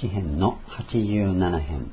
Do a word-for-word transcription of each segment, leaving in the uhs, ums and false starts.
詩編のはちじゅうなな編、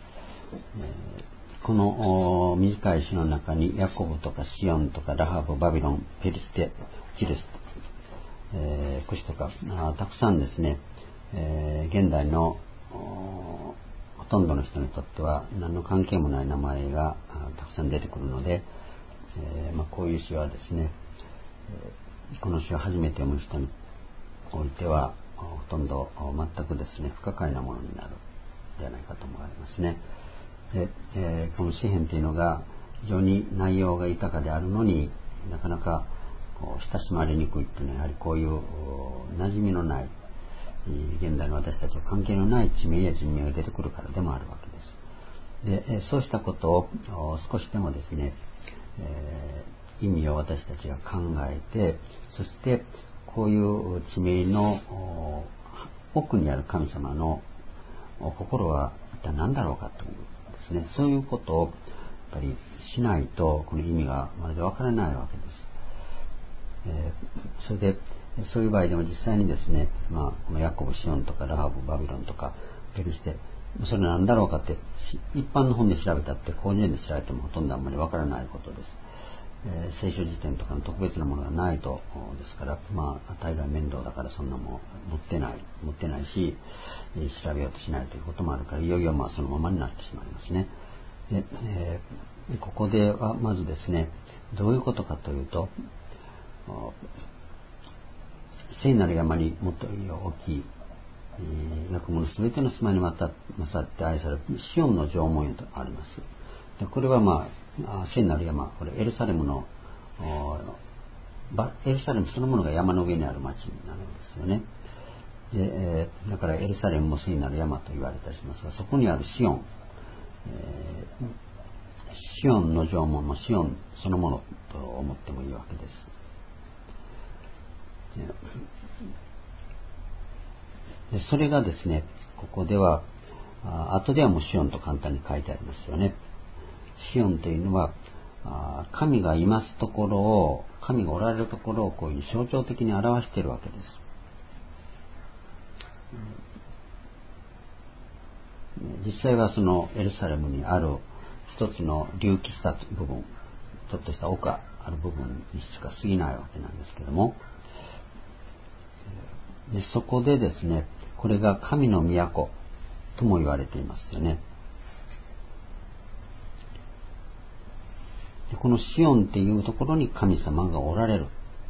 この短い詩の中にヤコブとかシオンとかラハブ、バビロン、ペリステ、チルス、えー、クシとかたくさんですね、えー、現代のほとんどの人にとっては何の関係もない名前がたくさん出てくるので、えーまあ、こういう詩はですね、この詩を初めて読む人においてはほとんど全くですね不可解なものになるではないかと思われますね。で、えー、この詩編というのが非常に内容が豊かであるのになかなかこう親しまれにくいというのはやはりこういう馴染みのない現代の私たちと関係のない地名や人名が出てくるからでもあるわけです。で、そうしたことを少しでもですね、えー、意味を私たちが考えて、そしてこういう地名の奥にある神様の心は一体何だろうかというですね、そういうことをやっぱりしないとこの意味がまるでわからないわけです。えー、それでそういう場合でも実際にですね、まあ、このヤコブ、シオンとかラハブ、バビロンとかペリシテ、それ何だろうかって一般の本で調べたって広辞苑で調べてもほとんどあんまりわからないことです。えー、聖書辞典とかの特別なものがないとですから、まあ大概面倒だからそんなもん持ってない持ってないし、えー、調べようとしないということもあるから、いよいよまあそのままになってしまいますね。で、えー、ここではまずですね、どういうことかというと、聖なる山にもっと大きい役物すべての住まいに勝って愛されるシオンの城門へとあります。でこれはまあ聖なる山、これエルサレムのエルサレムそのものが山の上にある町になるんですよね。で、えー、だからエルサレムも聖なる山と言われたりしますが、そこにあるシオン、えー、シオンの城門もシオンそのものと思ってもいいわけです。でそれがですね、ここではあ後ではもうシオンと簡単に書いてありますよね。シオンというのは神がいますところを、神がおられるところをこういう象徴的に表しているわけです。実際はそのエルサレムにある一つの隆起した部分、ちょっとした丘ある部分にしか過ぎないわけなんですけども、でそこでですね、これが神の都とも言われていますよね。でこのシオンっていうところに神様がおられる。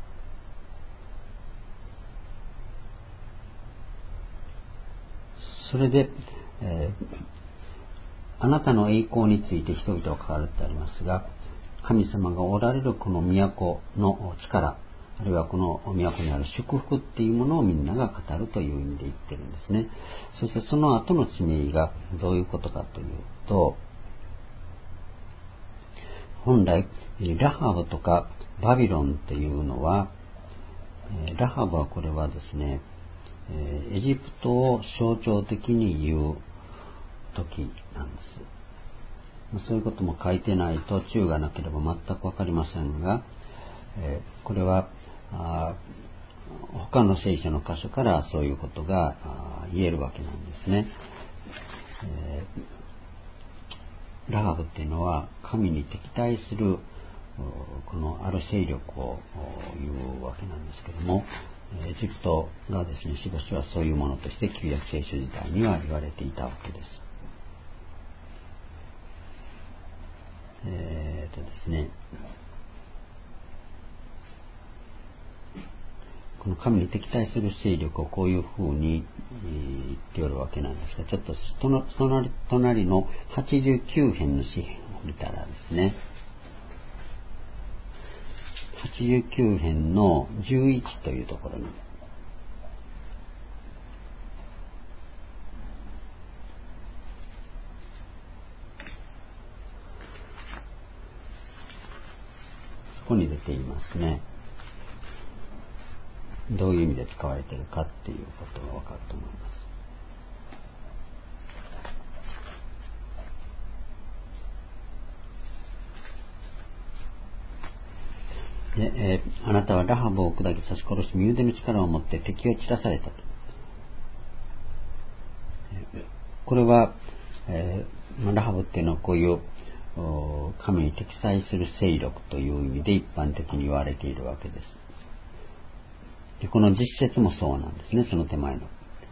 それで、えー、あなたの栄光について人々は語るってありますが、神様がおられるこの都の力、あるいはこの都にある祝福っていうものをみんなが語るという意味で言ってるんですね。そしてその後の地名がどういうことかというと、本来ラハブとかバビロンっていうのは、ラハブはこれはですね、エジプトを象徴的に言う時なんです。そういうことも書いてないと注がなければ全くわかりませんが、これは他の聖書の箇所からそういうことが言えるわけなんですね。ラハブっていうのは神に敵対するこのある勢力を言うわけなんですけども、エジプトがですね、しばしばそういうものとして旧約聖書時代には言われていたわけです。えーとですね、この神に敵対する勢力をこういうふうに言っておるわけなんですが、ちょっと隣、隣のはちじゅうきゅう編の詩編を見たらですね、はちじゅうきゅう編のじゅういちというところに、そこに出ていますね。どういう意味で使われているかっていうことがわかると思います。で、えー、あなたはラハブを砕き刺し殺し身腕の力を持って敵を散らされたと。 これは、えー、ラハブっていうのはこういう神に敵対する勢力という意味で一般的に言われているわけです。でこの実説もそうなんですね。その手前の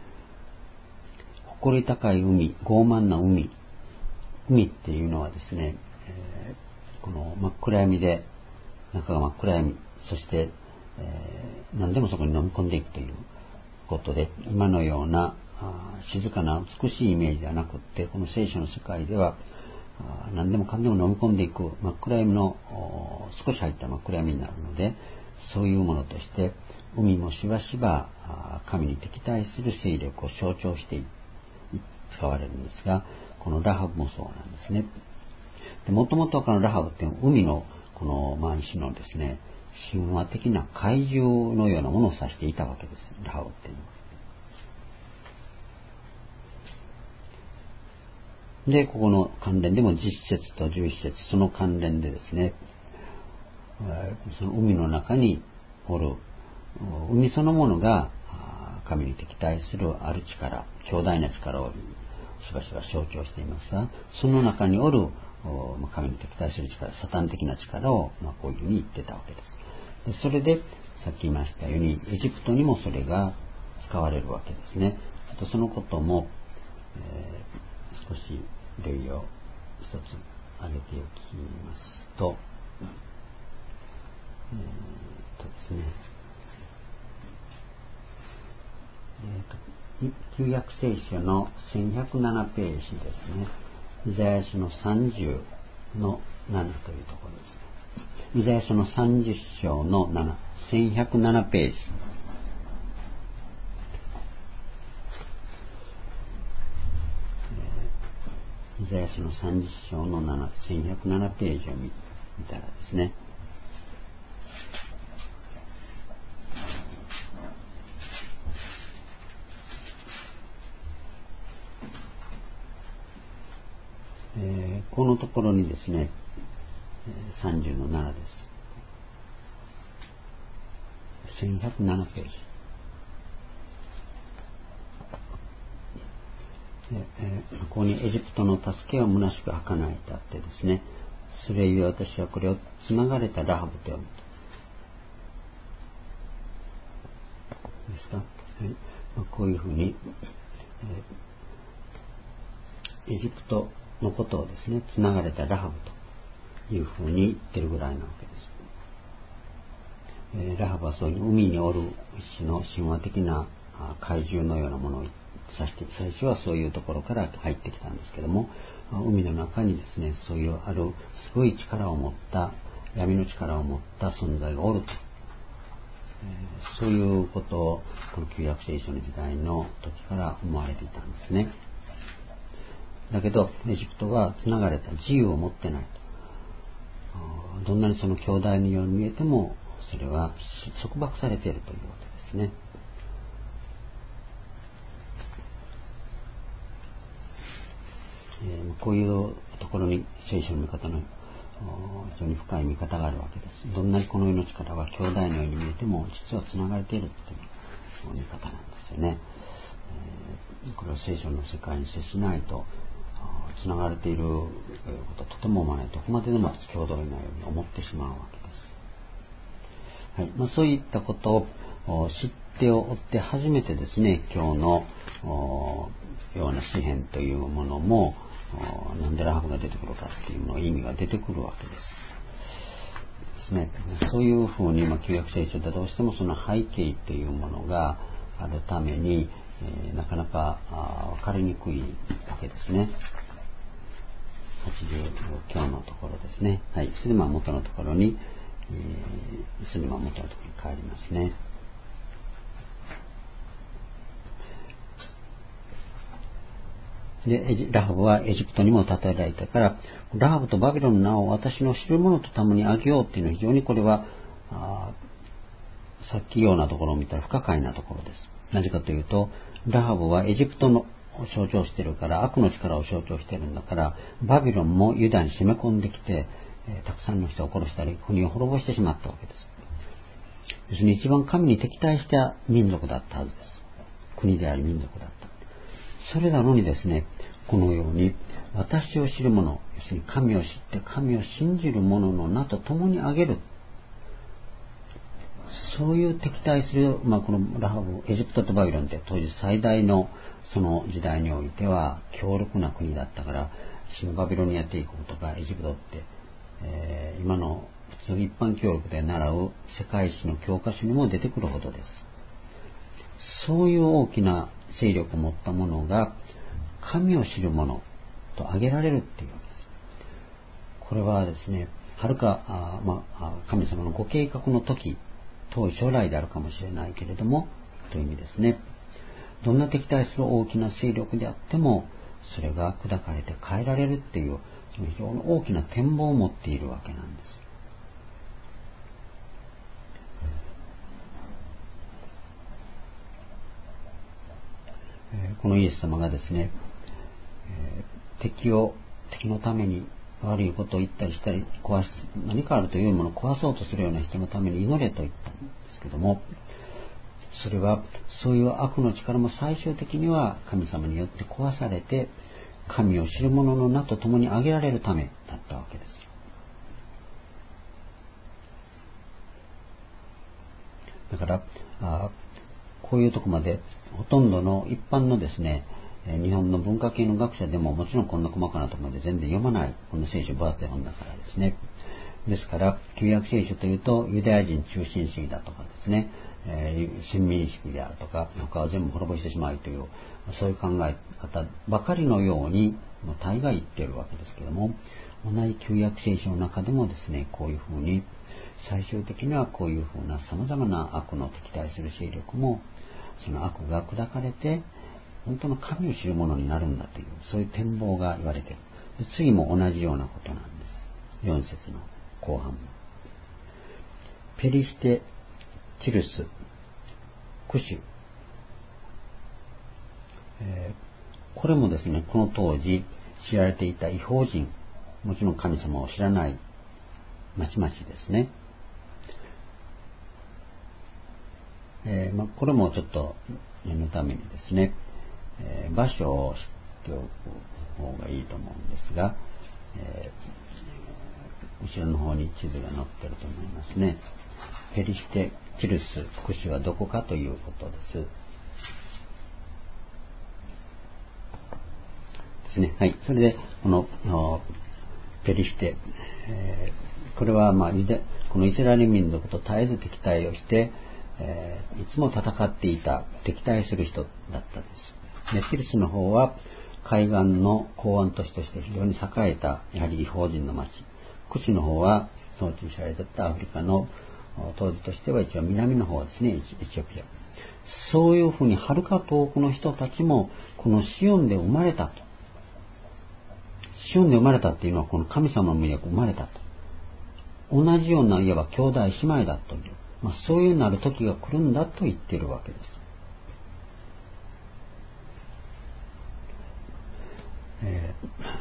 誇り高い海、傲慢な海、海っていうのはですね、えー、この真っ暗闇で中が真っ暗闇、そして、えー、何でもそこに飲み込んでいくということで、今のような静かな美しいイメージではなくって、この聖書の世界では何でもかんでも飲み込んでいく真っ暗闇の少し入った真っ暗闇になるので、そういうものとして海もしばしば神に敵対する勢力を象徴して使われるんですが、このラハブもそうなんですね。もともとこのラハブって海のこのまあ一種のですね、神話的な怪獣のようなものを指していたわけです。ラハブっていうのは。で、ここの関連でも実説とじゅういち節、その関連でですね、その海の中におる、海そのものが神に敵対するある力、強大な力をしばしば象徴していますが、その中におる神に敵対する力、サタン的な力をまあこういうふうに言ってたわけです。でそれでさっき言いましたように、エジプトにもそれが使われるわけですね。ちょっとそのことも、えー、少し例を一つ挙げておきますと、えー、とですね、えー、と旧約聖書のせんひゃくななページですね。イザヤ書のさんじゅうのななというところですね。イザヤ書のさんじゅっ章のなな、せんひゃくななページ。イザヤ書のさんじゅっ章のなな、せんひゃくななページを見たらですね、えー、このところにですね、さんじゅうのななです。せんひゃくななページ。えー、ここにエジプトの助けを虚しく儚いとあってですね、それゆえ私はこれをつながれたラハブと呼ぶと。ですか、はい、まあ、こういうふうに、えー、エジプトのことをですね、つながれたラハブというふうに言ってるぐらいなわけです。えー、ラハブはそういう海におる一種の神話的な怪獣のようなものを指して、最初はそういうところから入ってきたんですけども、海の中にですね、そういうあるすごい力を持った、闇の力を持った存在がおると、えー、そういうことをこの旧約聖書の時代の時から思われていたんですね。だけどエジプトはつながれた、自由を持ってないと。どんなにその兄弟のように見えても、それは束縛されているというわけですね。えー、こういうところに聖書の見方の非常に深い見方があるわけです。どんなにこの世の力は兄弟のように見えても、実はつながれているという見方なんですよね。えー、これは聖書の世界に接しないと、つながれていることはとても思わない。どこまででも兄弟のように思ってしまうわけです。はい、まあ、そういったことを知っておって初めてですね、今日のような詩篇というものも、なんでラハブが出てくるかっていうの意味が出てくるわけです。ですね、そういうふうに、まあ、旧約聖書でどうしてもその背景というものがあるために、えー、なかなか分かりにくいわけですね。はちじゅう今日のところですね。はい。それでまあ元のところに、えー、それでまあ元のところに変わりますね。で、ラハブはエジプトにも例えられたから、ラハブとバビロンの名を私の知る者と共にあげようっていうのは非常にこれは、あさっきようなところを見たら不可解なところです。なぜかというと、ラハブはエジプトの象徴しているから、悪の力を象徴しているんだから、バビロンもユダに攻め込んできて、えー、たくさんの人を殺したり、国を滅ぼしてしまったわけです。要するに一番神に敵対した民族だったはずです。国であり民族だった。 それなのにですね、このように私を知る者、要するに神を知って神を信じる者の名と共に挙げる、そういう敵対する、まあ、このラハブ、エジプトとバビロンって当時最大のその時代においては強力な国だったから、新バビロニア帝国とかエジプトって、えー、今の普通一般教育で習う世界史の教科書にも出てくるほどです。そういう大きな勢力を持った者が神を知る者と挙げられるっていうわけです。これはですね、はるかあ、まあ、神様のご計画の時、遠い将来であるかもしれないけれどもという意味ですね。どんな敵対する大きな勢力であっても、それが砕かれて変えられるっていう非常に大きな展望を持っているわけなんです。このイエス様がですね、敵を敵のために悪いことを言ったりしたり壊す、何かあるというものを壊そうとするような人のために祈れと言ったんですけども、それはそういう悪の力も最終的には神様によって壊されて、神を知る者の名と共に挙げられるためだったわけです。だからあこういうとこまでほとんどの一般のですね、日本の文化系の学者でももちろんこんな細かなところまで全然読まない、この聖書分厚い本だからですね。ですから旧約聖書というとユダヤ人中心主義だとかですね、えー、先民主義であるとか、他は全部滅ぼしてしまいというそういう考え方ばかりのように大概言っているわけですけども、同じ旧約聖書の中でもですね、こういうふうに最終的にはこういうふうな様々な悪の敵対する勢力もその悪が砕かれて本当の神を知る者になるんだという、そういう展望が言われている。で次も同じようなことなんです。よん節の後半もペリシテ、チルス、クシュ、えー、これもですね、この当時知られていた異邦人、もちろん神様を知らない町々ですね。えーまあ、これもちょっと念のためにですね、えー、場所を知っておく方がいいと思うんですが、えー、後ろの方に地図が載っていると思いますね。ペリシテ、チルス、クシュはどこかということです。ですね。はい。それでこのペリシテ、えー、これはまあこのイスラエル民族と絶えず敵対をして、えー、いつも戦っていた敵対する人だったんです。で、チルスの方は海岸の港湾都市として非常に栄えたやはり異邦人の町。クシュの方はそのうちに知られていたアフリカの当時としては一応南の方ですね、エチオピア。そういうふうにはるか遠くの人たちもこのシオンで生まれたと。シオンで生まれたっていうのはこの神様の目で生まれたと。同じようないわば兄弟姉妹だという、まあ、そういうなる時が来るんだと言っているわけです。え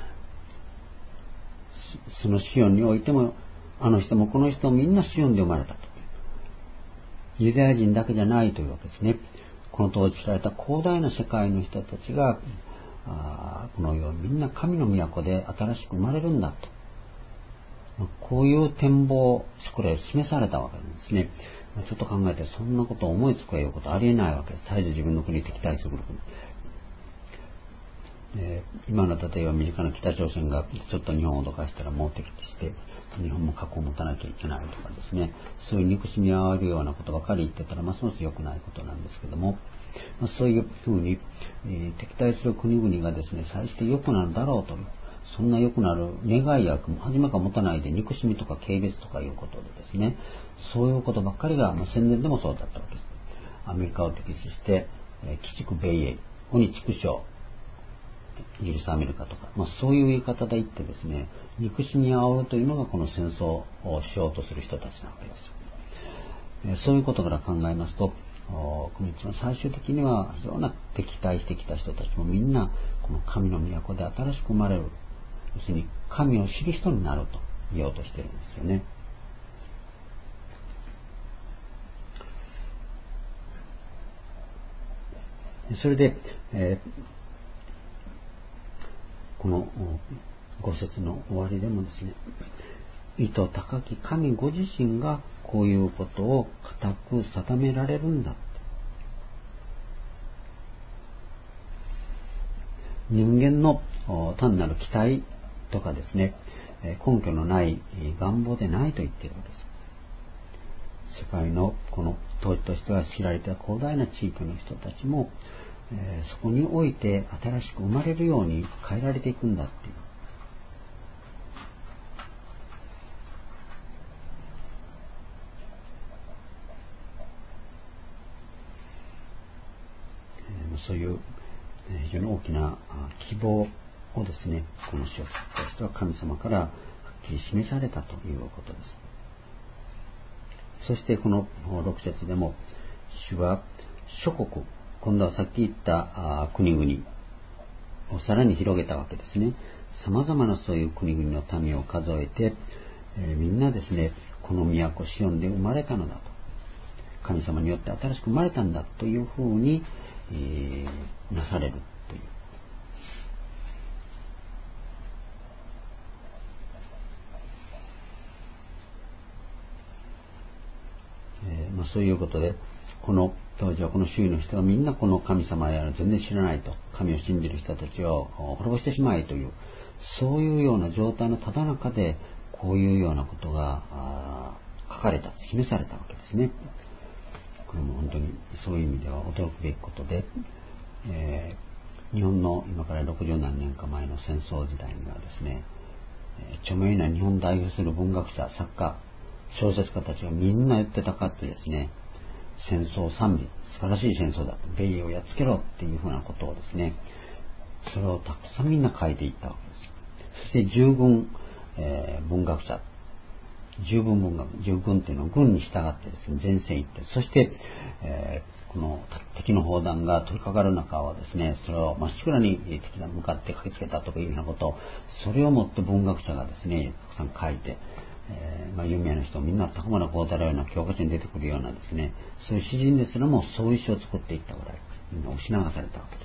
ー、そのシオンにおいてもあの人もこの人もみんなシオンで生まれたと。ユダヤ人だけじゃないというわけですね。この当時知られた広大な世界の人たちがあこの世みんな神の都で新しく生まれるんだと、こういう展望これ示されたわけなんですね。ちょっと考えてそんなことを思いつくいうことはありえないわけです。絶えず自分の国に敵対する国で、今の例えば身近な北朝鮮がちょっと日本を脅かしたらもう敵として日本も核を持たなきゃいけないとかですね、そういう憎しみ合うようなことばかり言ってたらますます良くないことなんですけども、まあ、そういうふうに、えー、敵対する国々がですね、最して良くなるだろうという、そんな良くなる願いや初めから持たないで憎しみとか軽蔑とかいうことでですね、そういうことばっかりが、まあ、戦前でもそうだったわけです。アメリカを敵視して、えー、鬼畜米英、鬼畜生、許すアメリカとか、まあ、そういう言い方で言ってですね、憎しみ合うというのがこの戦争をしようとする人たちなわけです。えー、そういうことから考えますと、この一番最終的には非常な敵対してきた人たちもみんなこの神の都で新しく生まれる、要するに神を知る人になると言おうとしているんですよね。それで、えこのご節の終わりでもですね、意図高き神ご自身がこういうことを固く定められるんだ。人間の単なる期待とかですね、根拠のない願望でないと言っているわけです。世界のこの当時としては知られた広大な地域の人たちも、えー、そこにおいて新しく生まれるように変えられていくんだっていう、えー、そういう非常に大きな希望をですね、この書としては神様からはっきり示されたということです。そしてこのろく節でも、主は諸国、今度はさっき言った国々をさらに広げたわけですね。様々なそういう国々の民を数えて、えー、みんなですね、この都シオンで生まれたのだと、神様によって新しく生まれたんだというふうに、えー、なされるという、えーまあ、そういうことで、この当時はこの周囲の人はみんなこの神様やら全然知らないと、神を信じる人たちを滅ぼしてしまいという、そういうような状態のただ中でこういうようなことが書かれた、示されたわけですね。これも本当にそういう意味では驚くべきことで、えー、日本の今からろくじゅう何年か前の戦争時代にはですね、著名な日本を代表する文学者、作家、小説家たちがみんな言ってたかってですね、戦争賛美、素晴らしい戦争だと、米英をやっつけろっていうふうなことをですね、それをたくさんみんな書いていったわけです。そして従軍、えー、文学者、従軍文学、従軍っていうのは軍に従ってですね、前線行って、そして、えー、この敵の砲弾が取り掛かる中をですね、それをまっしぐらに敵が向かって駆けつけたとかいうようなことを、それをもって文学者がですね、たくさん書いて、えーまあ、有名な人、みんな高村光太郎ような教科書に出てくるようなですね、そういう詩人ですらもそういう詩を作っていったぐらい、みんな押し流されたわけです。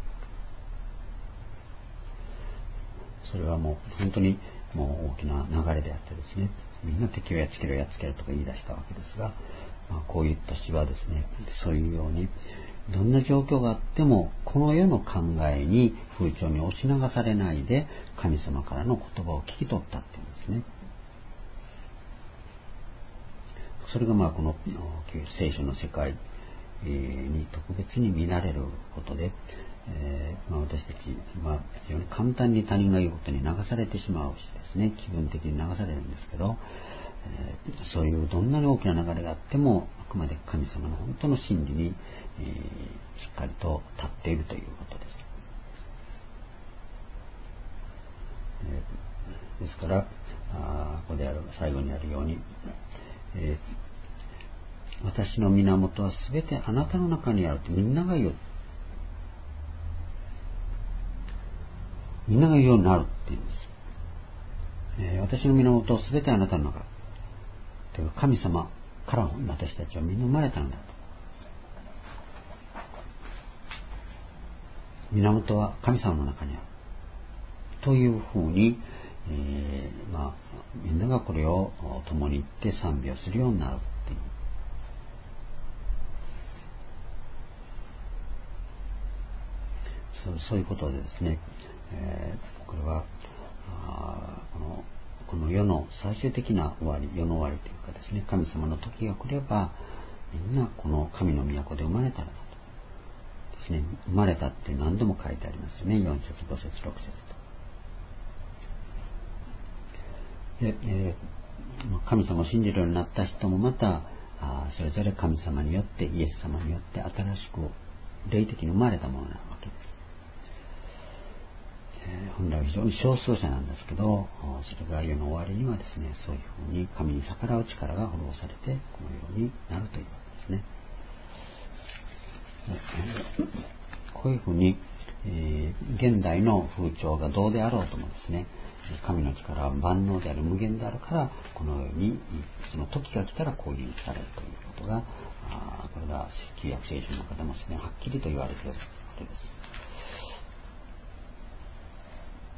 それはもう本当にもう大きな流れであってですね、みんな敵をやっつけろやっつけろとか言い出したわけですが、まあ、こういった詩はですね、そういうようにどんな状況があってもこの世の考えに風潮に押し流されないで神様からの言葉を聞き取ったっていうんですね。それがまあこの聖書の世界に特別に見られることで、えーまあ、私たちは非常に簡単に他人が言うことに流されてしまうしですね、気分的に流されるんですけど、えー、そういうどんなに大きな流れがあってもあくまで神様の本当の真理に、えー、しっかりと立っているということです。えー、ですからあここである最後にあるように、えー私の源はすべてあなたの中にあるってみんなが言う。みんなが言うようになるって言うんです。えー、私の源はすべてあなたの中。という神様から私たちはみんな生まれたのだと。源は神様の中にある。というふうに、えー、まあ、みんながこれを共に言って賛美をするようになるっていう。そう、そういうことでですね、えー、これはこの、この世の最終的な終わり、世の終わりというかですね、神様の時が来ればみんなこの神の都で生まれたのだとですね、生まれたって何度も書いてありますよね。よん節ご節ろく節とで、えー、神様を信じるようになった人もまたあそれぞれ神様によってイエス様によって新しく霊的に生まれたものなわけです。本来は非常に少数者なんですけど、それが世の終わりにはですね、そういうふうに神に逆らう力が滅ぼされてこのようになるというわけですね。こういうふうに、えー、現代の風潮がどうであろうともですね、神の力は万能である、無限であるからこのようにその時が来たらこういうふうにされるということが、あこれが旧約聖書の方もですね、はっきりと言われているわけです。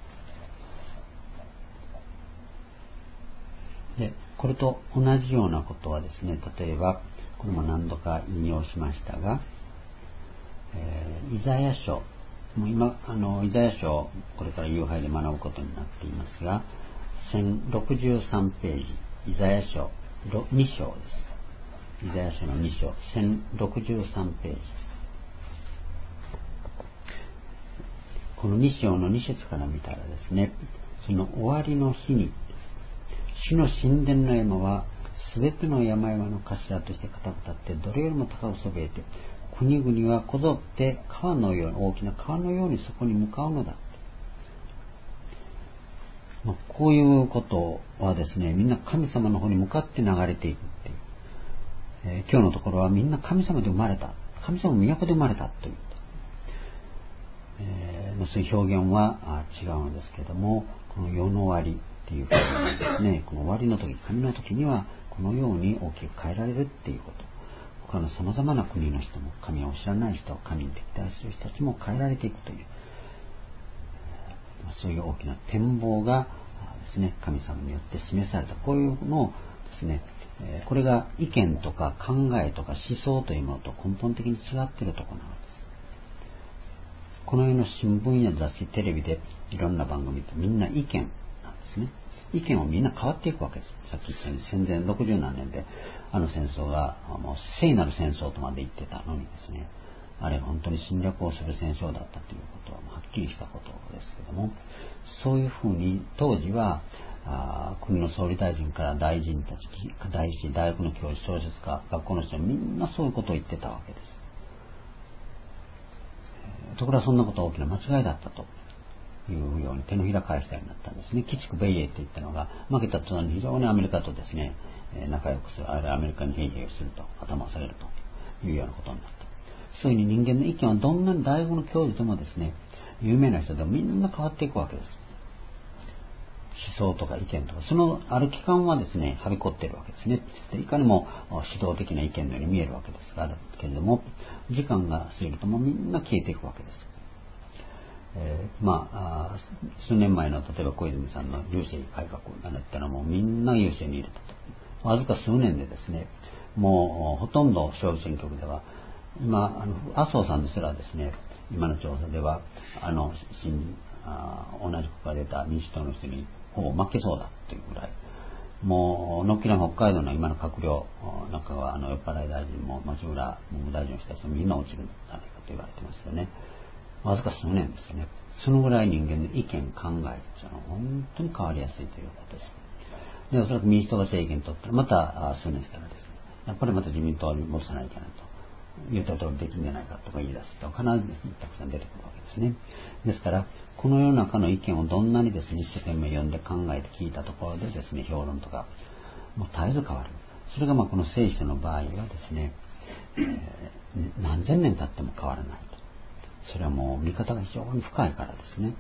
これと同じようなことはですね、例えばこれも何度か引用しましたが、えー、イザヤ書、もう今あのイザヤ書これから夕拝で学ぶことになっていますが、せんろくじゅうさんページ、イザヤ書に章です。イザヤ書のに章、せんろくじゅうさんページ。このに章のに節から見たらですね、その終わりの日に、主の神殿の山はすべての山々の頭として固く立って、どれよりも高くそびえて、国々はこぞって川のように、大きな川のようにそこに向かうのだ。まあ、こういうことはですね、みんな神様の方に向かって流れていくっていう、えー、今日のところはみんな神様で生まれた、神様の都で生まれたという、えーまあ、そういう表現は違うのですけれども、この世の終わりっていう表現ですね、この終わりの時、神の時にはこのように大きく変えられるっていうこと、他の様々な国の人も、神を知らない人、神に敵対する人たちも変えられていくという、そういう大きな展望がですね、神様によって示された、こういうのをですね、これが意見とか考えとか思想というものと根本的に違っているところなのです。この世の新聞や雑誌、テレビでいろんな番組ってみんな意見なんですね。意見をみんな変わっていくわけです。さっき言ったように戦前ろくじゅう何年であの戦争がもう聖なる戦争とまで言ってたのにですね、あれ本当に侵略をする戦争だったということははっきりしたことですけども、そういうふうに当時はあ国の総理大臣から大臣たち、大師、大学の教授、小説家、学校の人みんなそういうことを言ってたわけです。ところがそんなことは大きな間違いだったというように手のひら返したようになったんですね。鬼畜米英といったのが、負けた途端に非常にアメリカとですね、仲良くする、あるいはアメリカに兵器をすると、頭を下げるというようなことになった。そういうふうに人間の意見はどんなに大学の教授でもですね、有名な人でもみんな変わっていくわけです。思想とか意見とか、そのある期間はですね、はびこっているわけですね。でいかにも指導的な意見のように見えるわけですが、けれども、時間が過ぎるともうみんな消えていくわけです。えー、まあ、数年前の例えば小泉さんの郵政改革なんていうのはもうみんな郵政に入れたと。わずか数年でですね、もうほとんど小選挙区では、今、あの麻生さんですらですね、今の調査では、あの、新あ同じくが出た民主党の人にほぼ負けそうだというぐらい、もう、のっきら北海道の今の閣僚なんかは、あの、酔っ払い大臣も町村文部大臣の人たちもみんな落ちるんじゃないかと言われてますよね。わずか数年ですね。そのぐらい人間の意見、考えというのは本当に変わりやすいということです。で、おそらく民主党が政権取ったら、また数年したらですね、やっぱりまた自民党に戻さないといけないと。言った通りできんじゃないかとか言い出すと必ずたくさん出てくるわけですね。ですからこの世の中の意見をどんなにですね一生懸命読んで考えて聞いたところでですね、評論とかもう絶えず変わる。それがまあこの聖書の場合はですね、えー、何千年経っても変わらないと。それはもう見方が非常に深いからですね。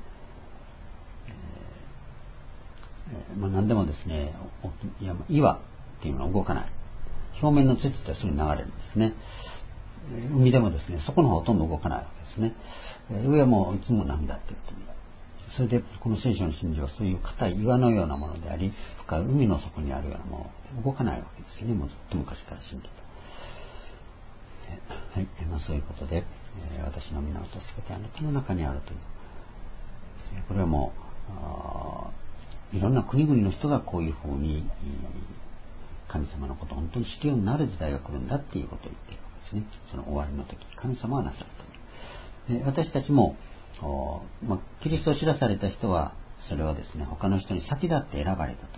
えーまあ、何でもですね、岩っていうのは動かない。表面の土ってすぐ流れるんですね。海でもですね、そこの方ほとんど動かないわけですね。上はもういつも波だって言ってみる。それでこの聖書の真理はそういう硬い岩のようなものであり、深い海の底にあるようなもの、動かないわけですね。もうずっと昔から信じた。はい、まあ、そういうことで、えー、私の源すべてあなたの中にあるという。これはもういろんな国々の人がこういうふうに神様のことを本当に知るようになる時代が来るんだっていうことを言っているわけですね。その終わりの時、神様はなさるという。で私たちも、まあ、キリストを知らされた人はそれはですね、他の人に先立って選ばれたという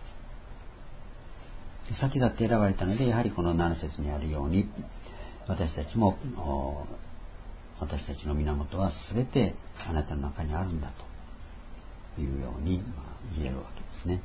ことです。先立って選ばれたので、やはりこのなな節にあるように、私たちも私たちの源は全てあなたの中にあるんだというように、まあ、言えるわけですね。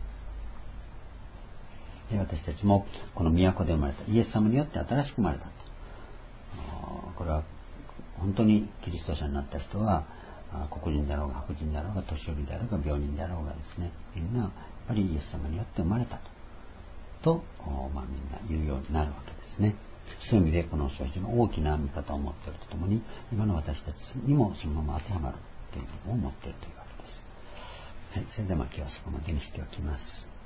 で私たちもこの都で生まれたイエス様によって新しく生まれたと。これは本当にキリスト者になった人は黒人であろうが白人であろうが年寄りであろうが病人であろうがですね、みんなやっぱりイエス様によって生まれたと、とまあ、みんな言うようになるわけですね。そういう意味でこの書は非常に大きな見方を持っているとともに、今の私たちにもそのまま当てはまるというのを持っているというわけです。はい、それでは今日はそこまでにしておきます。